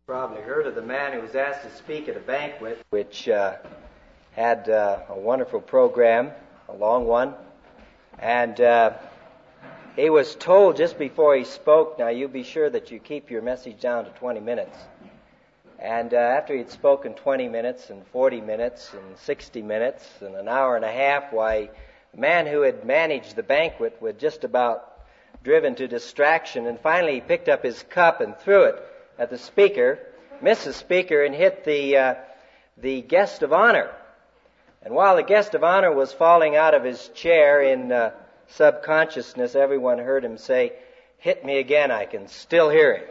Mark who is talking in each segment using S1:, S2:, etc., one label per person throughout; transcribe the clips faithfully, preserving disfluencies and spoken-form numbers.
S1: Probably heard of the man who was asked to speak at a banquet, which uh, had uh, a wonderful program, a long one. And uh, he was told just before he spoke, now you be sure that you keep your message down to twenty minutes. And uh, after he'd spoken twenty minutes and forty minutes and sixty minutes and an hour and a half, why, the man who had managed the banquet was just about driven to distraction, and finally he picked up his cup and threw it at the speaker, missed the speaker, and hit the uh, the guest of honor. And while the guest of honor was falling out of his chair in uh, subconsciousness, everyone heard him say, "Hit me again, I can still hear it."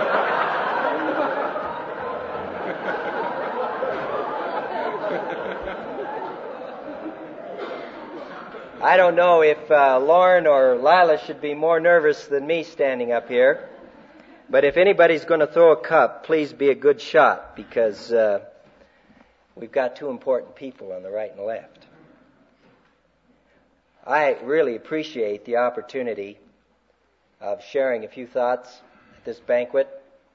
S1: I don't know if uh, Lauren or Lila should be more nervous than me standing up here. But if anybody's going to throw a cup, please be a good shot, because uh, we've got two important people on the right and the left. I really appreciate the opportunity of sharing a few thoughts at this banquet.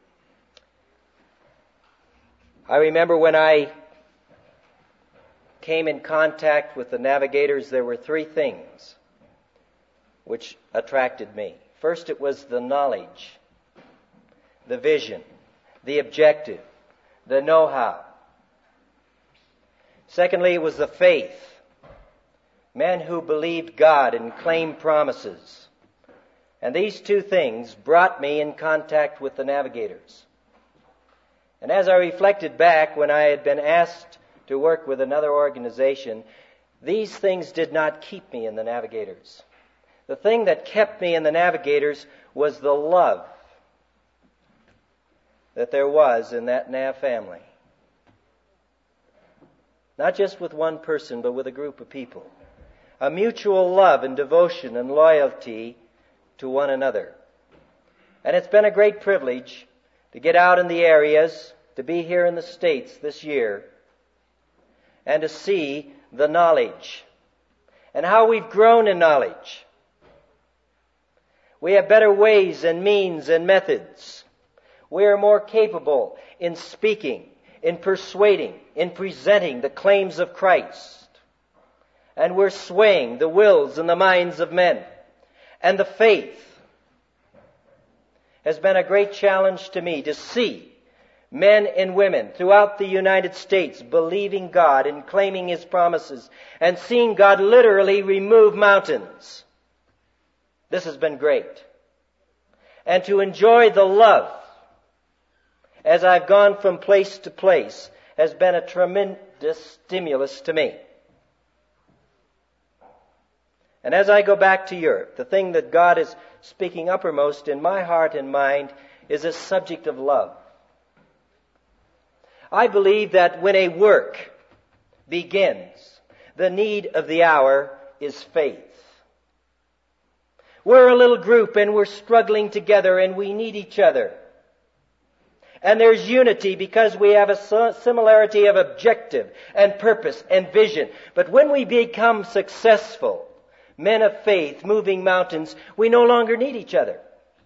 S1: I remember when I came in contact with the Navigators, there were three things which attracted me. First, it was the knowledge, the vision, the objective, the know-how. Secondly, it was the faith. Men who believed God and claimed promises. And these two things brought me in contact with the Navigators. And as I reflected back when I had been asked to work with another organization, these things did not keep me in the Navigators. The thing that kept me in the Navigators was the love that there was in that Nav family. Not just with one person, but with a group of people. A mutual love and devotion and loyalty to one another. And it's been a great privilege to get out in the areas, to be here in the States this year, and to see the knowledge and how we've grown in knowledge. We have better ways and means and methods. We are more capable in speaking, in persuading, in presenting the claims of Christ. And we're swaying the wills and the minds of men. And the faith has been a great challenge to me to see men and women throughout the United States believing God and claiming His promises and seeing God literally remove mountains. This has been great. And to enjoy the love as I've gone from place to place has been a tremendous stimulus to me. And as I go back to Europe, the thing that God is speaking uppermost in my heart and mind is a subject of love. I believe that when a work begins, the need of the hour is faith. We're a little group and we're struggling together and we need each other. And there's unity because we have a similarity of objective and purpose and vision. But when we become successful, men of faith, moving mountains, we no longer need each other.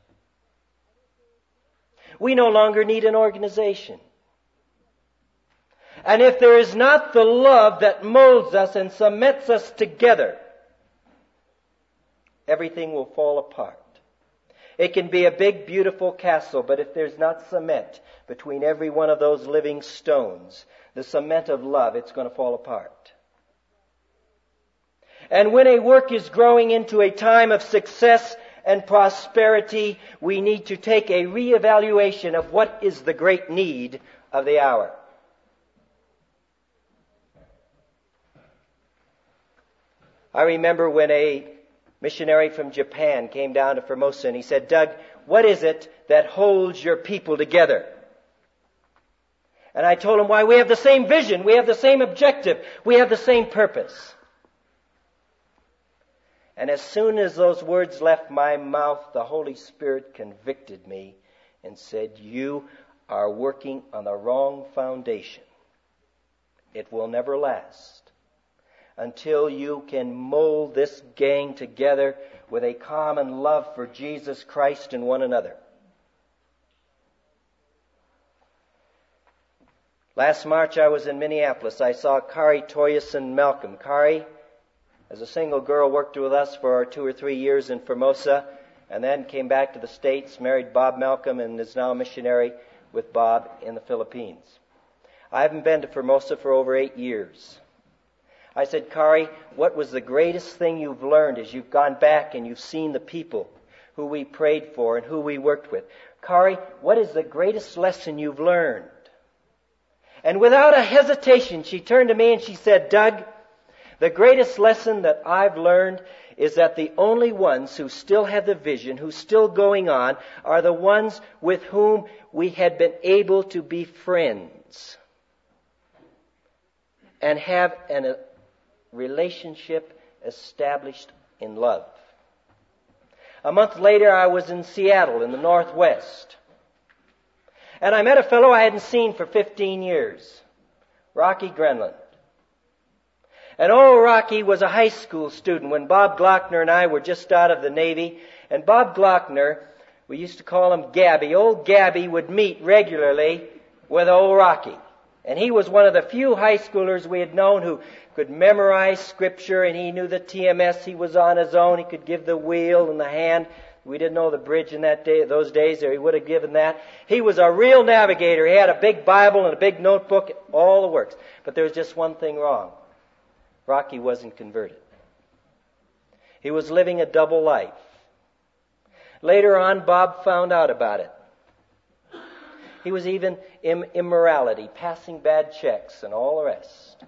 S1: We no longer need an organization. And if there is not the love that molds us and cements us together, everything will fall apart. It can be a big, beautiful castle, but if there's not cement between every one of those living stones, the cement of love, it's going to fall apart. And when a work is growing into a time of success and prosperity, we need to take a reevaluation of what is the great need of the hour. I remember when a missionary from Japan came down to Formosa and he said, "Doug, what is it that holds your people together?" And I told him, why, we have the same vision, we have the same objective, we have the same purpose. And as soon as those words left my mouth, the Holy Spirit convicted me and said, "You are working on the wrong foundation. It will never last until you can mold this gang together with a common love for Jesus Christ and one another." Last March I was in Minneapolis. I saw Kari Toyerson Malcolm. Kari, as a single girl, worked with us for two or three years in Formosa, and then came back to the States, married Bob Malcolm, and is now a missionary with Bob in the Philippines. I haven't been to Formosa for over eight years. I said, Kari, what was the greatest thing you've learned as you've gone back and you've seen the people who we prayed for and who we worked with? Kari, what is the greatest lesson you've learned? And without a hesitation, she turned to me and she said, Doug, the greatest lesson that I've learned is that the only ones who still have the vision, who's still going on, are the ones with whom we had been able to be friends and have an, a relationship established in love. A month later, I was in Seattle in the Northwest. And I met a fellow I hadn't seen for fifteen years, Rocky Grenland. And old Rocky was a high school student when Bob Glockner and I were just out of the Navy. And Bob Glockner, we used to call him Gabby. Old Gabby would meet regularly with old Rocky. And he was one of the few high schoolers we had known who could memorize Scripture, and he knew the T M S. He was on his own. He could give the wheel and the hand. We didn't know the bridge in that day, those days, or he would have given that. He was a real navigator. He had a big Bible and a big notebook, all the works. But there was just one thing wrong. Rocky wasn't converted. He was living a double life. Later on, Bob found out about it. He was even in immorality, passing bad checks and all the rest.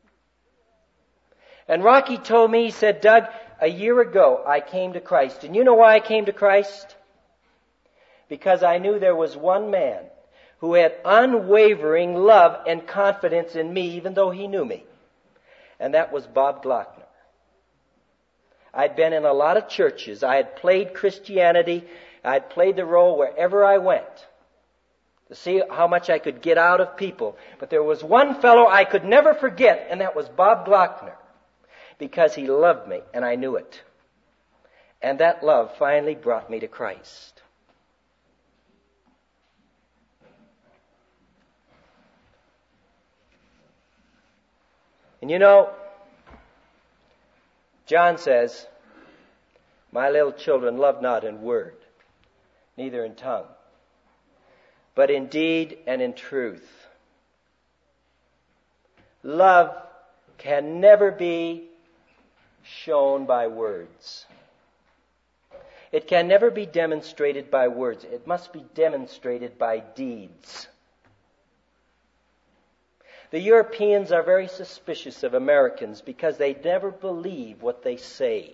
S1: And Rocky told me, he said, Doug, a year ago I came to Christ. And you know why I came to Christ? Because I knew there was one man who had unwavering love and confidence in me, even though he knew me. And that was Bob Glockner. I'd been in a lot of churches. I had played Christianity. I had played the role wherever I went to see how much I could get out of people. But there was one fellow I could never forget, and that was Bob Glockner. Because he loved me, and I knew it. And that love finally brought me to Christ. And you know, John says, my little children, love not in word, neither in tongue, but in deed and in truth. Love can never be shown by words. It can never be demonstrated by words. It must be demonstrated by deeds. The Europeans are very suspicious of Americans because they never believe what they say.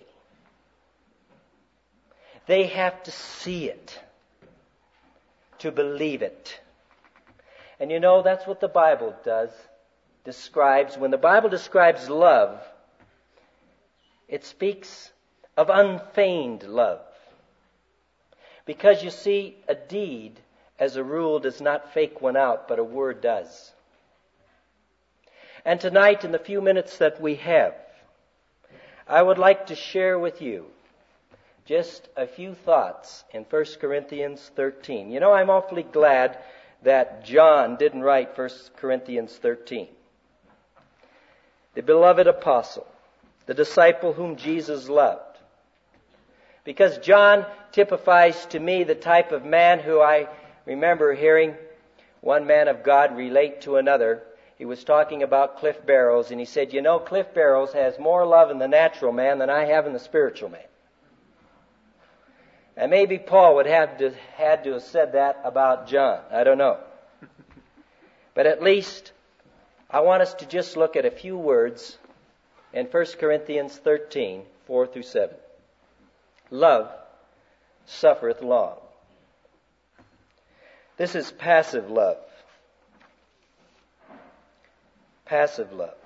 S1: They have to see it to believe it. And you know, that's what the Bible does, describes. When the Bible describes love, it speaks of unfeigned love. Because you see, a deed, as a rule, does not fake one out, but a word does. And tonight, in the few minutes that we have, I would like to share with you just a few thoughts in First Corinthians thirteen. You know, I'm awfully glad that John didn't write First Corinthians thirteen. The beloved apostle, the disciple whom Jesus loved. Because John typifies to me the type of man who I remember hearing one man of God relate to another. He was talking about Cliff Barrows, and he said, you know, Cliff Barrows has more love in the natural man than I have in the spiritual man. And maybe Paul would have to, had to have said that about John. I don't know. But at least I want us to just look at a few words in First Corinthians thirteen, four through seven. Love suffereth long. This is passive love. Passive love.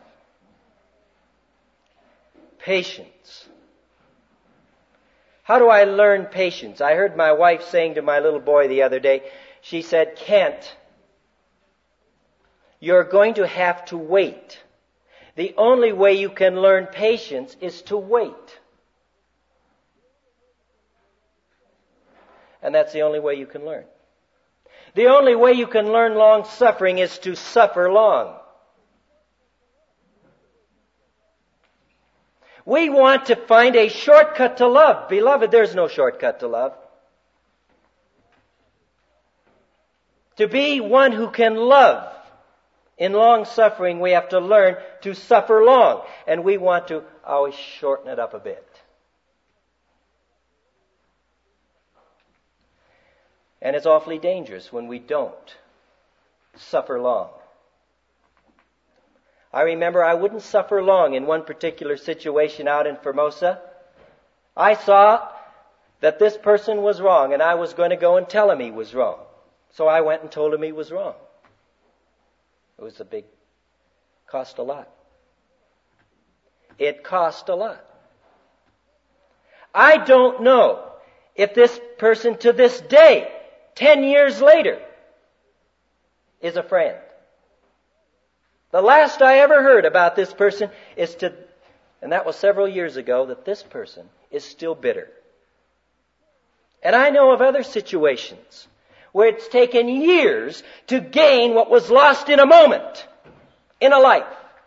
S1: Patience. How do I learn patience? I heard my wife saying to my little boy the other day, she said, Kent, you're going to have to wait. The only way you can learn patience is to wait. And that's the only way you can learn. The only way you can learn long suffering is to suffer long. We want to find a shortcut to love. Beloved, there's no shortcut to love. To be one who can love in long suffering, we have to learn to suffer long. And we want to always shorten it up a bit. And it's awfully dangerous when we don't suffer long. I remember I wouldn't suffer long in one particular situation out in Formosa. I saw that this person was wrong, and I was going to go and tell him he was wrong. So I went and told him he was wrong. It was a big, cost a lot. It cost a lot. I don't know if this person to this day, ten years later, is a friend. The last I ever heard about this person is to, and that was several years ago, that this person is still bitter. And I know of other situations where it's taken years to gain what was lost in a moment, in a life.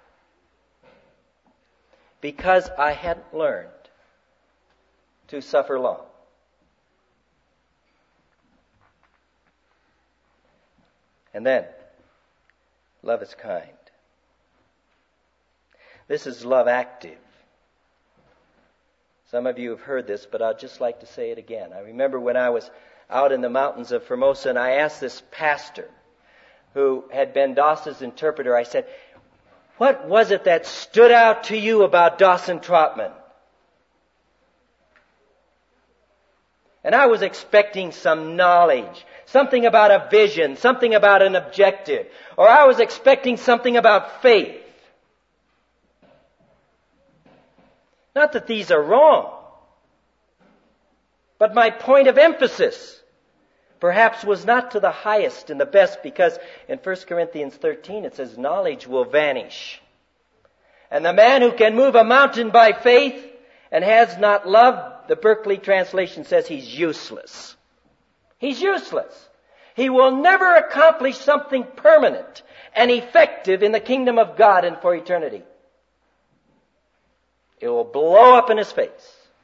S1: Because I hadn't learned to suffer long. And then, love is kind. This is love active. Some of you have heard this, but I'd just like to say it again. I remember when I was out in the mountains of Formosa, and I asked this pastor who had been Dawson's interpreter, I said, what was it that stood out to you about Dawson Trotman? And I was expecting some knowledge, something about a vision, something about an objective, or I was expecting something about faith. Not that these are wrong, but my point of emphasis perhaps was not to the highest and the best, because in First Corinthians thirteen it says knowledge will vanish. And the man who can move a mountain by faith and has not love, the Berkeley translation says he's useless. He's useless. He will never accomplish something permanent and effective in the kingdom of God and for eternity. It will blow up in his face.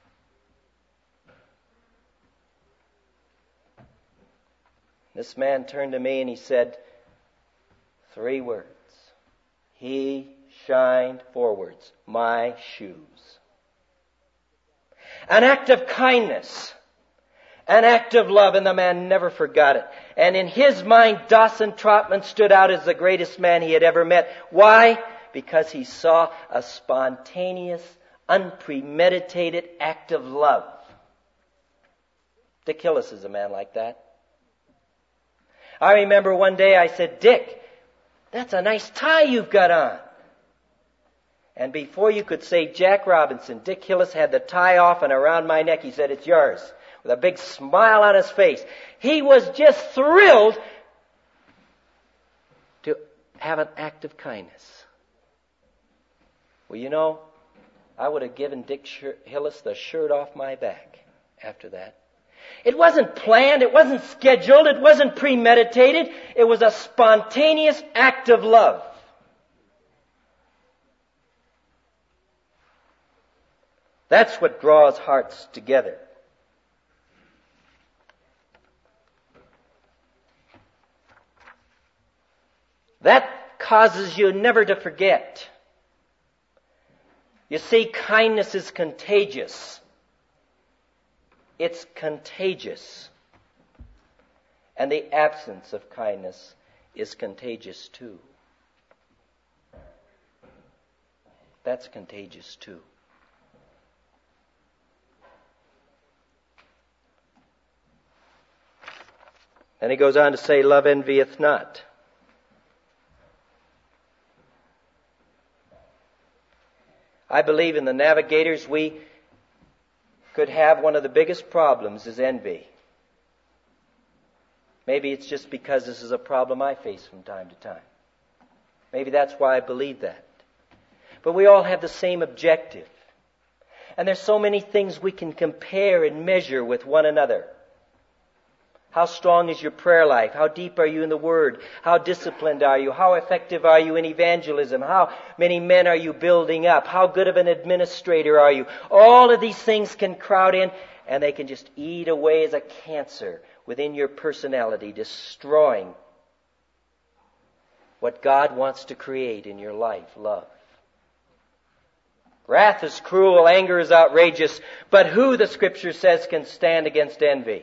S1: This man turned to me and he said three words. He shined forwards, my shoes. An act of kindness, an act of love, and the man never forgot it. And in his mind, Dawson Trotman stood out as the greatest man he had ever met. Why? Because he saw a spontaneous, unpremeditated act of love. Dick Hillis is a man like that. I remember one day I said, Dick, that's a nice tie you've got on. And before you could say Jack Robinson, Dick Hillis had the tie off and around my neck. He said, it's yours. With a big smile on his face. He was just thrilled to have an act of kindness. Well, you know, I would have given Dick Hillis the shirt off my back after that. It wasn't planned, it wasn't scheduled, it wasn't premeditated. It was a spontaneous act of love. That's what draws hearts together. That causes you never to forget. You see, kindness is contagious. It's contagious. And the absence of kindness is contagious too. That's contagious too. And he goes on to say, love envieth not. I believe in the Navigators we could have one of the biggest problems is envy. Maybe it's just because this is a problem I face from time to time. Maybe that's why I believe that. But we all have the same objective. And there's so many things we can compare and measure with one another. How strong is your prayer life? How deep are you in the Word? How disciplined are you? How effective are you in evangelism? How many men are you building up? How good of an administrator are you? All of these things can crowd in, and they can just eat away as a cancer within your personality, destroying what God wants to create in your life, love. Wrath is cruel, anger is outrageous, but who, the Scripture says, can stand against envy?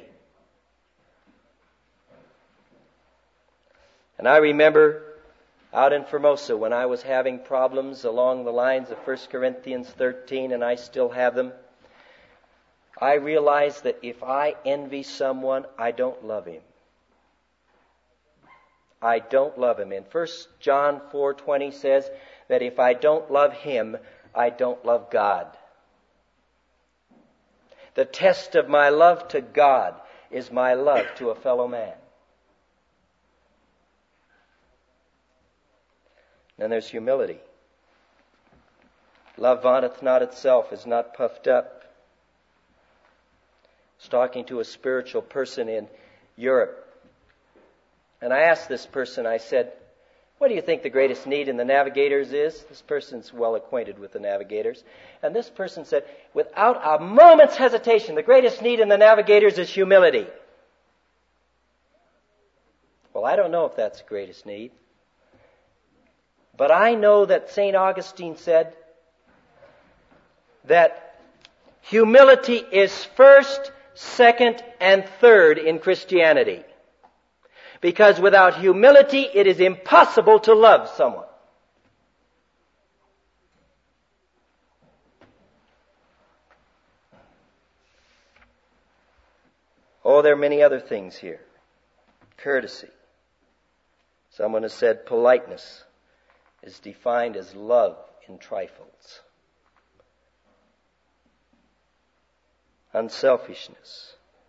S1: And I remember out in Formosa when I was having problems along the lines of First Corinthians thirteen, and I still have them. I realized that if I envy someone, I don't love him. I don't love him. And First John four twenty says that if I don't love him, I don't love God. The test of my love to God is my love to a fellow man. Then there's humility. Love vaunteth not itself, is not puffed up. I was talking to a spiritual person in Europe. And I asked this person, I said, what do you think the greatest need in the navigators is? This person's well acquainted with the navigators. And this person said, without a moment's hesitation, the greatest need in the navigators is humility. Well, I don't know if that's the greatest need. But I know that Saint Augustine said that humility is first, second, and third in Christianity. Because without humility, it is impossible to love someone. Oh, there are many other things here. Courtesy. Someone has said politeness is defined as love in trifles. Unselfishness.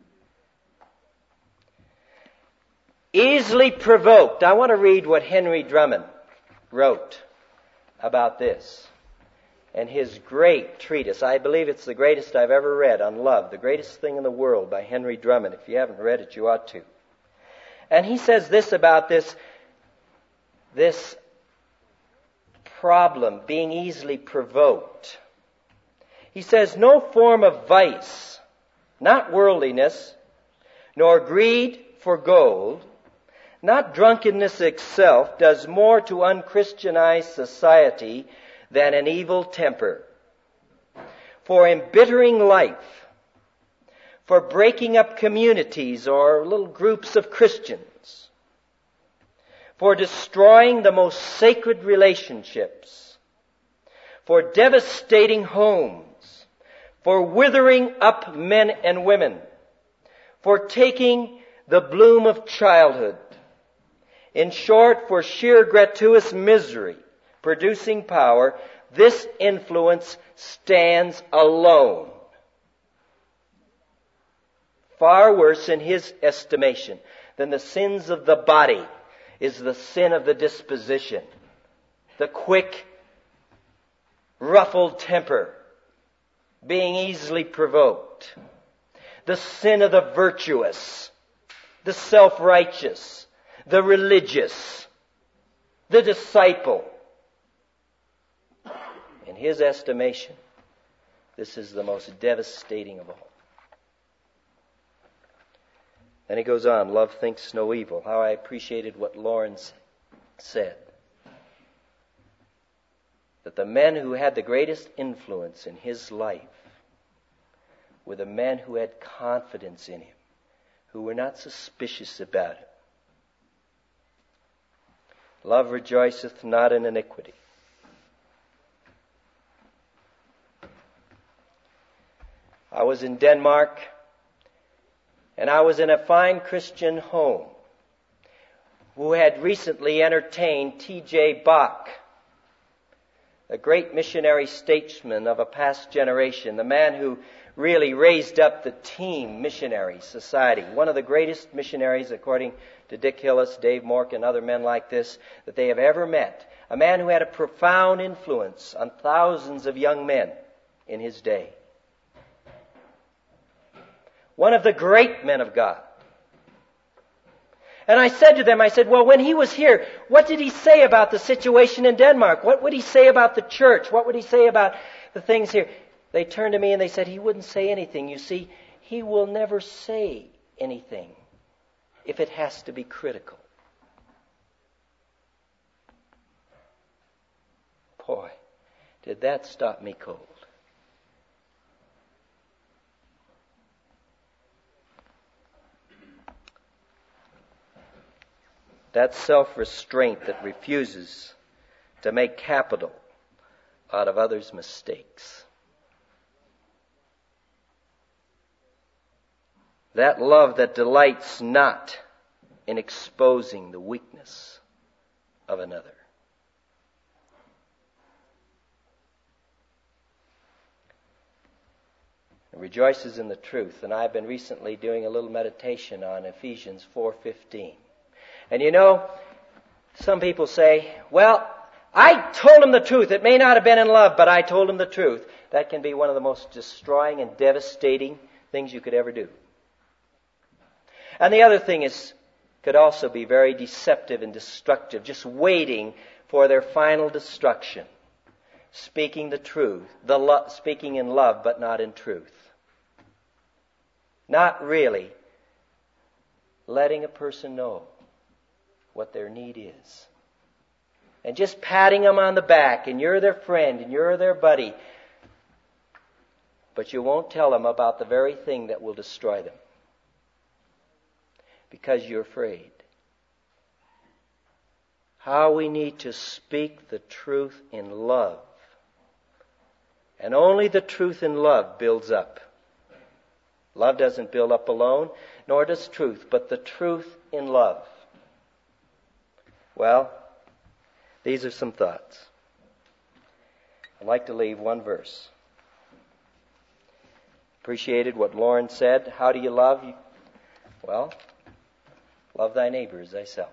S1: Easily provoked. I want to read what Henry Drummond wrote about this. And his great treatise, I believe it's the greatest I've ever read on love, The Greatest Thing in the World by Henry Drummond. If you haven't read it, you ought to. And he says this about this, this problem, being easily provoked. He says, no form of vice, not worldliness, nor greed for gold, not drunkenness itself, does more to unchristianize society than an evil temper. For embittering life, for breaking up communities or little groups of Christians, for destroying the most sacred relationships, for devastating homes, for withering up men and women, for taking the bloom of childhood. In short, for sheer gratuitous misery, producing power, this influence stands alone. Far worse in his estimation than the sins of the body is the sin of the disposition, the quick, ruffled temper, being easily provoked, the sin of the virtuous, the self-righteous, the religious, the disciple. In his estimation, this is the most devastating of all. Then he goes on, love thinks no evil. How I appreciated what Lawrence said. That the men who had the greatest influence in his life were the men who had confidence in him, who were not suspicious about him. Love rejoiceth not in iniquity. I was in Denmark, and I was in a fine Christian home who had recently entertained T J Bach, a great missionary statesman of a past generation, the man who really raised up the team missionary society, one of the greatest missionaries, according to Dick Hillis, Dave Mork, and other men like this, that they have ever met. A man who had a profound influence on thousands of young men in his day. One of the great men of God. And I said to them, I said, well, when he was here, what did he say about the situation in Denmark? What would he say about the church? What would he say about the things here? They turned to me and they said, he wouldn't say anything. You see, he will never say anything if it has to be critical. Boy, did that stop me cold. That self-restraint that refuses to make capital out of others' mistakes. That love that delights not in exposing the weakness of another. It rejoices in the truth. And I've been recently doing a little meditation on Ephesians four fifteen. And you know, some people say, well, I told him the truth. It may not have been in love, but I told him the truth. That can be one of the most destroying and devastating things you could ever do. And the other thing is, could also be very deceptive and destructive, just waiting for their final destruction. Speaking the truth, the lo- speaking in love, but not in truth. Not really letting a person know what their need is. And just patting them on the back, and you're their friend, and you're their buddy. But you won't tell them about the very thing that will destroy them. Because you're afraid. How we need to speak the truth in love. And only the truth in love builds up. Love doesn't build up alone, nor does truth, but the truth in love. Well, these are some thoughts. I'd like to leave one verse. Appreciated what Lauren said. How do you love? Well, love thy neighbor as thyself.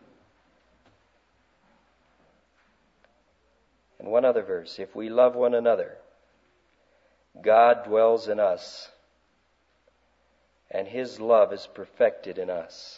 S1: And one other verse. If we love one another, God dwells in us, and His love is perfected in us.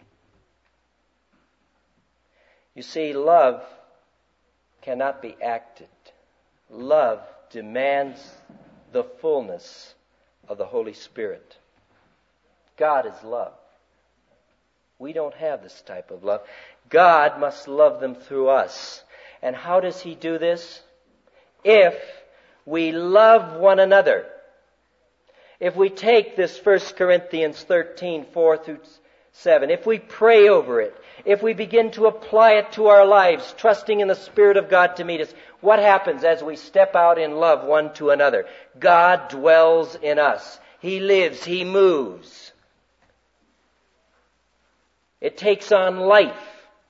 S1: You see, love cannot be acted. Love demands the fullness of the Holy Spirit. God is love. We don't have this type of love. God must love them through us. And how does He do this? If we love one another. If we take this First Corinthians thirteen, four through seven, if we pray over it, if we begin to apply it to our lives, trusting in the Spirit of God to meet us, what happens as we step out in love one to another? God dwells in us. He lives, He moves. It takes on life.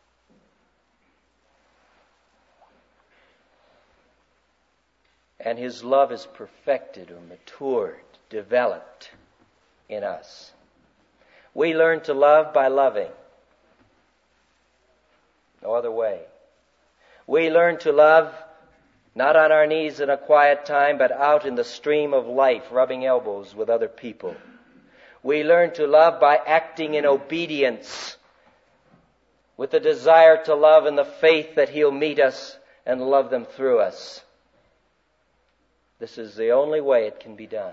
S1: And His love is perfected or matured, developed in us. We learn to love by loving. No other way. We learn to love not on our knees in a quiet time, but out in the stream of life, rubbing elbows with other people. We learn to love by acting in obedience, with the desire to love and the faith that He'll meet us and love them through us. This is the only way it can be done.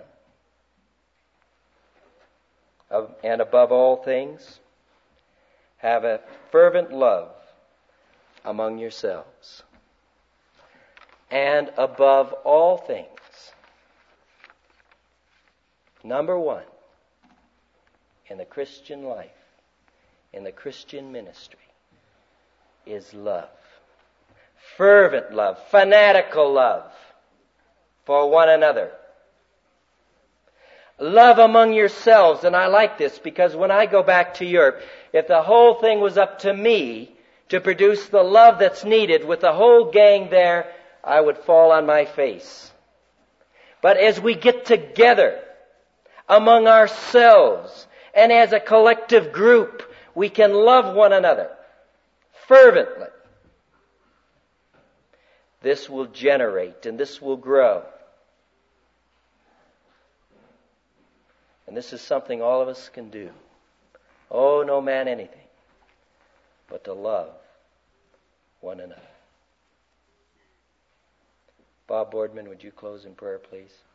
S1: And above all things, have a fervent love among yourselves. And above all things, number one, in the Christian life, in the Christian ministry, is love. Fervent love, fanatical love for one another. Love among yourselves. And I like this because when I go back to Europe, if the whole thing was up to me to produce the love that's needed with the whole gang there, I would fall on my face. But as we get together among ourselves and as a collective group, we can love one another fervently. This will generate and this will grow. And this is something all of us can do. Oh, no man anything. but to love one another. Bob Boardman, would you close in prayer, please?